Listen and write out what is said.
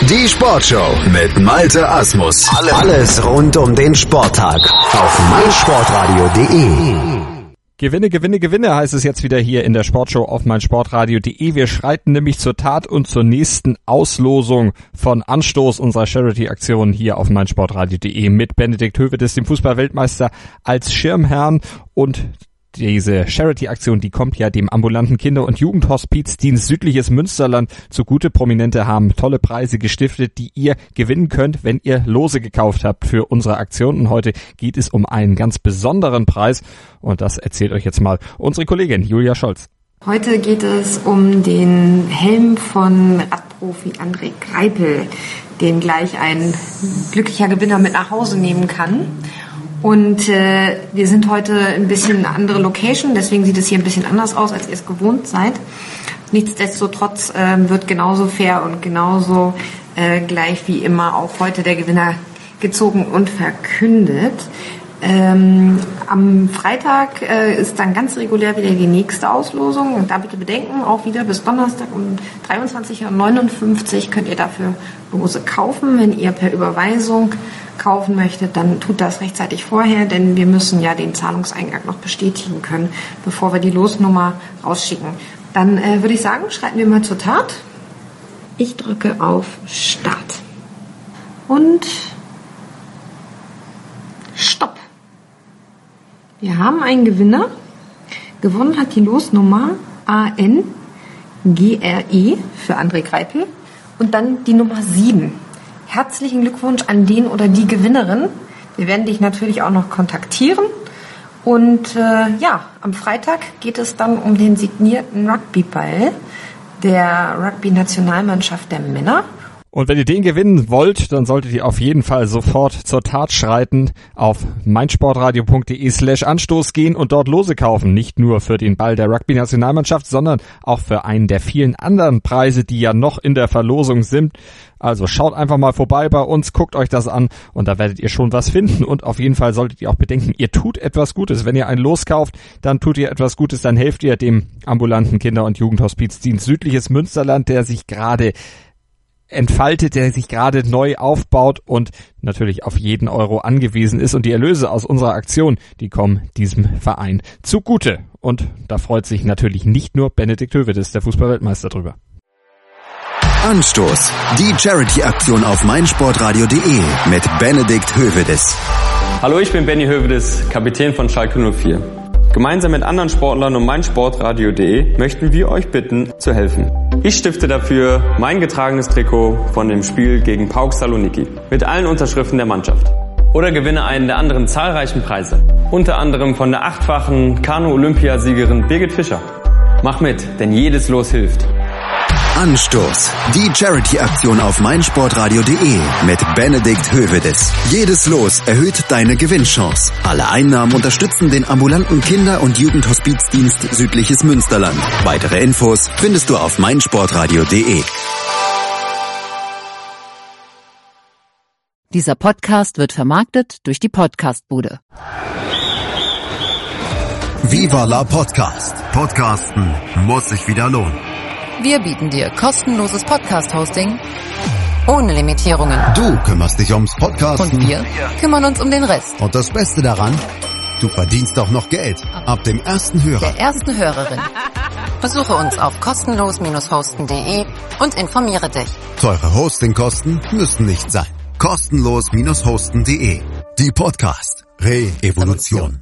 Die Sportshow mit Malte Asmus. Alles rund um den Sporttag auf meinsportradio.de. Gewinne, Gewinne, Gewinne heißt es jetzt wieder hier in der Sportshow auf meinsportradio.de. Wir schreiten nämlich zur Tat und zur nächsten Auslosung von Anstoß unserer Charity-Aktion hier auf meinsportradio.de mit Benedikt Höwedes, dem Fußball-Weltmeister, als Schirmherrn. Und diese Charity-Aktion, die kommt ja dem ambulanten Kinder- und Jugendhospizdienst Südliches Münsterland zugute. Prominente haben tolle Preise gestiftet, die ihr gewinnen könnt, wenn ihr Lose gekauft habt für unsere Aktion. Und heute geht es um einen ganz besonderen Preis. Und das erzählt euch jetzt mal unsere Kollegin Julia Scholz. Heute geht es um den Helm von Radprofi André Greipel, den gleich ein glücklicher Gewinner mit nach Hause nehmen kann. Und wir sind heute ein bisschen eine andere Location, deswegen sieht es hier ein bisschen anders aus, als ihr es gewohnt seid. Nichtsdestotrotz wird genauso fair und genauso gleich wie immer auch heute der Gewinner gezogen und verkündet. Am Freitag ist dann ganz regulär wieder die nächste Auslosung. Und da bitte bedenken, auch wieder bis Donnerstag um 23:59 Uhr könnt ihr dafür Lose kaufen. Wenn ihr per Überweisung kaufen möchtet, dann tut das rechtzeitig vorher, denn wir müssen ja den Zahlungseingang noch bestätigen können, bevor wir die Losnummer rausschicken. Dann würde ich sagen, schreiten wir mal zur Tat. Ich drücke auf Start. Und Stopp. Wir haben einen Gewinner. Gewonnen hat die Losnummer ANGRE für André Greipel und dann die Nummer 7. Herzlichen Glückwunsch an den oder die Gewinnerin. Wir werden dich natürlich auch noch kontaktieren. Und am Freitag geht es dann um den signierten Rugbyball der Rugby-Nationalmannschaft der Männer. Und wenn ihr den gewinnen wollt, dann solltet ihr auf jeden Fall sofort zur Tat schreiten, auf meinsportradio.de/Anstoß gehen und dort Lose kaufen. Nicht nur für den Ball der Rugby-Nationalmannschaft, sondern auch für einen der vielen anderen Preise, die ja noch in der Verlosung sind. Also schaut einfach mal vorbei bei uns, guckt euch das an und da werdet ihr schon was finden. Und auf jeden Fall solltet ihr auch bedenken, ihr tut etwas Gutes. Wenn ihr ein Los kauft, dann tut ihr etwas Gutes, dann helft ihr dem ambulanten Kinder- und Jugendhospizdienst Südliches Münsterland, der sich gerade entfaltet, der sich gerade neu aufbaut und natürlich auf jeden Euro angewiesen ist. Und die Erlöse aus unserer Aktion, die kommen diesem Verein zugute. Und da freut sich natürlich nicht nur Benedikt Höwedes, der Fußball-Weltmeister, drüber. Anstoß, die Charity-Aktion auf meinsportradio.de mit Benedikt Höwedes. Hallo, ich bin Benny Höwedes, Kapitän von Schalke 04. Gemeinsam mit anderen Sportlern und meinsportradio.de möchten wir euch bitten, zu helfen. Ich stifte dafür mein getragenes Trikot von dem Spiel gegen PAOK Saloniki mit allen Unterschriften der Mannschaft. Oder gewinne einen der anderen zahlreichen Preise. Unter anderem von der 8-fachen Kanu-Olympiasiegerin Birgit Fischer. Mach mit, denn jedes Los hilft. Anstoß, die Charity-Aktion auf meinsportradio.de mit Benedikt Höwedes. Jedes Los erhöht deine Gewinnchance. Alle Einnahmen unterstützen den ambulanten Kinder- und Jugendhospizdienst Südliches Münsterland. Weitere Infos findest du auf meinsportradio.de. Dieser Podcast wird vermarktet durch die Podcastbude. Viva la Podcast. Podcasten muss sich wieder lohnen. Wir bieten dir kostenloses Podcast-Hosting ohne Limitierungen. Du kümmerst dich ums Podcasten. Und wir kümmern uns um den Rest. Und das Beste daran, du verdienst auch noch Geld. Ab dem ersten Hörer. Der ersten Hörerin. Besuche uns auf kostenlos-hosten.de und informiere dich. Teure Hostingkosten müssen nicht sein. Kostenlos-hosten.de. Die Podcast Re-Evolution.